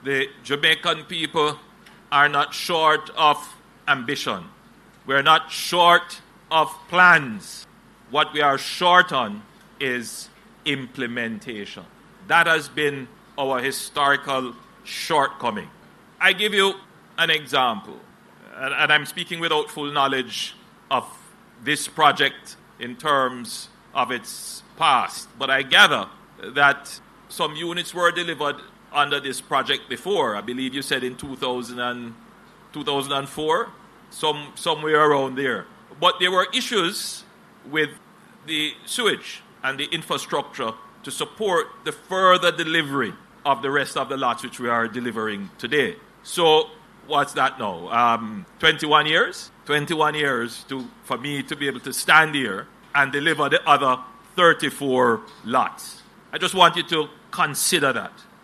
The Jamaican people are not short of ambition. We're not short of plans. What we are short on is implementation. That has been our historical shortcoming. I give you an example, and I'm speaking without full knowledge of this project in terms of its past, but I gather that some units were delivered under this project before. I believe you said in 2004, somewhere around there. But there were issues with the sewage and the infrastructure to support the further delivery of the rest of the lots which we are delivering today. So what's that now? 21 years? 21 years for me to be able to stand here and deliver the other 34 lots. I just want you to consider that.